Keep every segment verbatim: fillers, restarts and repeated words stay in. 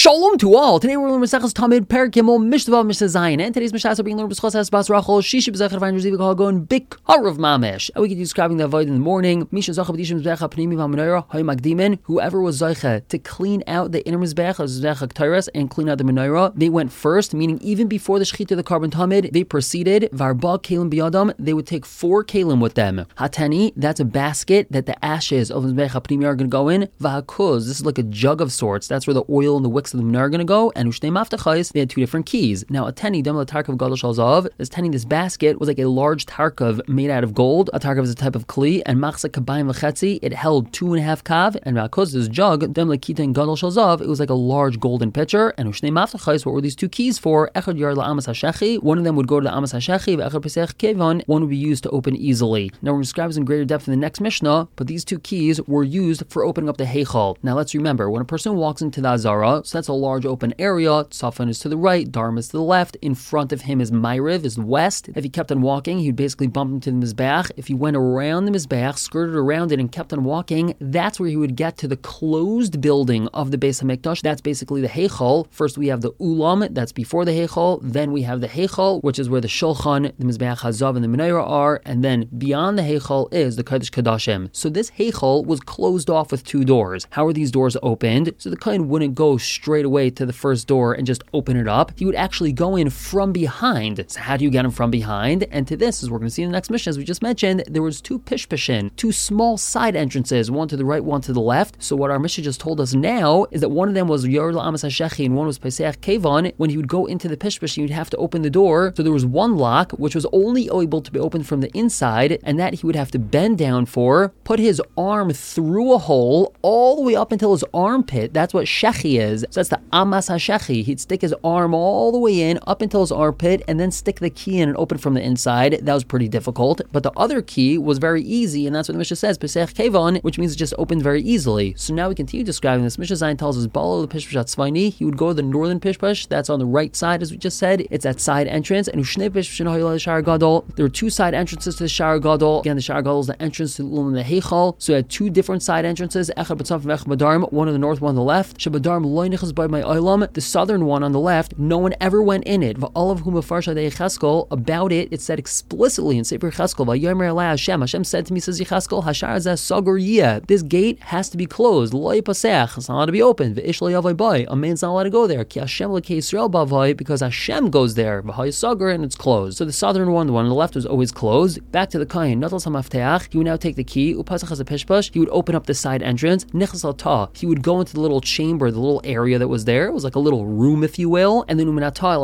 Shalom to all. Today we're learning Maseches Tamid Perek Gimel Mishnah Mishnah Zayin, and today's Mishnah is being learned b'schos es bas rachel shishi b'zecher v'ayin reziv k'hagon b'karav mamish. And we could use describing the avoid in the morning. Misha zacha b'dishim zbecha pnimi v'amenorah hay magdimin. Whoever was zaycha to clean out the inner mizbech of zbecha k'tayras and clean out the menorah, they went first. Meaning even before the shechita of the carbon tamid, they proceeded. Varba kalim biyadam. They would take four kalim with them. Hatani, that's a basket that the ashes of mizbecha pnimi are going to go in. V'hakuz, this is like a jug of sorts. That's where the oil and the wicks of the menorah are going to go. And ushnei maftachais, they had two different keys. Now a teni, dem la tarkav gadol shal zav. This teni, this basket was like a large tarkav made out of gold. A tarkav is a type of kli, and machzak kabayim v'chetzi, it held two and a half kav. And v'hakuz, this jug, dem la kitin gadol shal zav, it was like a large golden pitcher. And ushnei maftachais, what were these two keys for? Echad yar la amas hashechi, one of them would go to the amas hashechi. V'echad pesach kevon, one would be used to open easily. Now we're going to describe this in greater depth in the next Mishnah, but these two keys were used for opening up the heichal. Now let's remember, when a person walks into the Azara, so that's a large open area, Safan is to the right, Dharma is to the left, in front of him is Ma'ariv, is west. If he kept on walking, he'd basically bump into the Mizbeach. If he went around the Mizbeach, skirted around it and kept on walking, that's where he would get to the closed building of the Beis HaMikdash. That's basically the Heichal. First we have the Ulam, that's before the Heichal, then we have the Heichal, which is where the Shulchan, the Mizbeach Hazav, and the Menorah are, and then beyond the Heichal is the Kodesh Kodashim. So this Heichal was closed off with two doors. How are these doors opened? So the Kohen wouldn't go straight away to the first door and just open it up. He would actually go in from behind. So how do you get him from behind? And to this, as we're going to see in the next mission, as we just mentioned, there was two pishpishin, two small side entrances, one to the right, one to the left. So what our mission just told us now is that one of them was Yor La'amas HaShechi and one was Pesach Kevon. When he would go into the pishpishin, you'd have to open the door. So there was one lock, which was only able to be opened from the inside, and that he would have to bend down for, put his arm through a hole all the way up until his armpit. That's what Shechi is. So that's the Amas HaShechi. He'd stick his arm all the way in, up until his armpit, and then stick the key in and open from the inside. That was pretty difficult. But the other key was very easy, and that's what the Mishnah says, Pesach Kevon, which means it just opened very easily. So now we continue describing this. Mishnah Zayin tells us, Balo the Pishpash Tzvaini, he would go to the northern Pishpash, that's on the right side, as we just said. It's that side entrance. And Ushnei Pishpash Nohila Shar Gadol. There were two side entrances to the Shar Gadol. Again, the Shar Gadol is the entrance to the Ulam and the Heichal. So we had two different side entrances, Echad B'tzaf and Echad B'darm, one on the north, one on the left. Shabadarm Loy Nichas by my Olam, the southern one on the left, no one ever went in it. V'alav hu mefarsha de Yecheskel, about it, it said explicitly in Sefer Yecheskel, V'yomer Elai Hashem, Hashem said to me, says Yecheskel, Hashar zeh sagur yeh, this gate has to be closed, lo yipasech, it's not allowed to be open, v'ish lo yavai bai, a man's not allowed to go there, ki Hashem l'kei Yisrael bavai, because Hashem goes there, v'hay sagur, and it's closed. So the southern one, the one on the left, was always closed. Back to the Kohen, Natal Samafteach, he would now take the key, upasach as a pishpash, he would open up the side entrance, nichas al ta, he would go into the little chamber, the little area that was there, it was like a little room, if you will, and then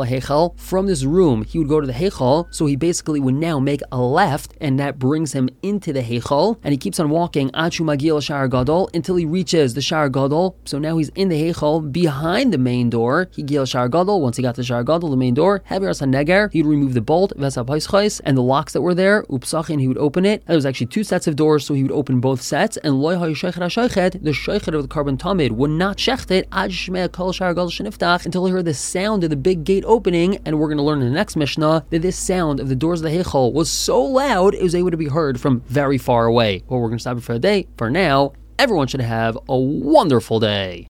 from this room, he would go to the Heichal, so he basically would now make a left, and that brings him into the Heichal, and he keeps on walking Achu Magil Shar Gadol until he reaches the Shar Gadol. So now he's in the Heichal behind the main door. He Gil Shar Gadol. Once he got to Shar Gadol, the main door, Hever Neger, he'd remove the bolt, and the locks that were there, Upsachin, he would open it. And there was actually two sets of doors, so he would open both sets, and Loy Ha Yeshechet HaShechet, the Shechet of the carbon tamid, would not shecht it Ad Shmei Kol Shar Gadol Sheniftach, until he heard the sound of the big gate opening. And we're going to learn in the next Mishnah that this sound of the doors of the Heichal was so loud it was able to be heard from very far away. Well, we're going to stop it for the day. For now, everyone should have a wonderful day.